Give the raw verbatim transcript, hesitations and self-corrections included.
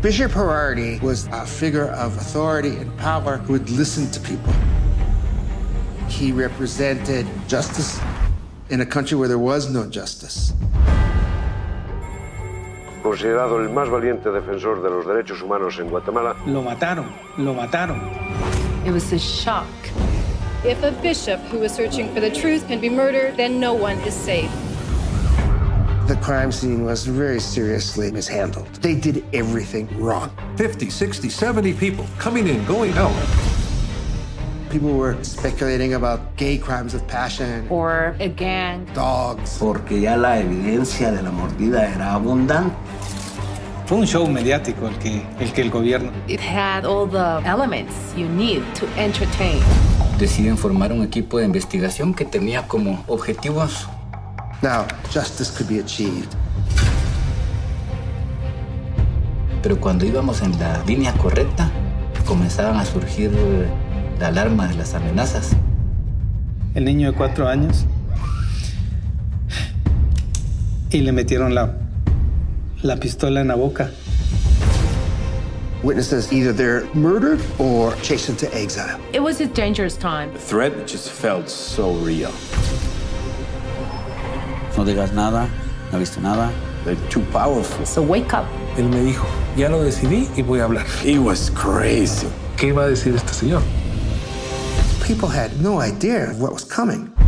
Bishop Harari was a figure of authority and power who would listen to people. He represented justice in a country where there was no justice. Considerado el más valiente defensor de los derechos humanos en Guatemala. Lo mataron, lo mataron. It was a shock. If a bishop who is searching for the truth can be murdered, then no one is safe. The crime scene was very seriously mishandled. They did everything wrong. fifty, sixty, seventy people coming in, going out. People were speculating about gay crimes of passion. Or a gang. Dogs. Porque ya la evidencia de la mordida era abundante. Fue un show mediático el que, el que el gobierno. It had all the elements you need to entertain. Deciden formar un equipo de investigación que tenía como objetivos. Now, justice could be achieved. Pero cuando íbamos en la línea correcta, comenzaban a surgir la alarma de las amenazas. El niño de cuatro años. Y le metieron la, la pistola en la boca. Witnesses, either they're murdered or chased into exile. It was a dangerous time. The threat just felt so real. No digas nada, no viste nada. They're too powerful. So wake up. Él me dijo, ya lo decidí y voy a hablar. He was crazy. ¿Qué iba a decir este señor? People had no idea of what was coming.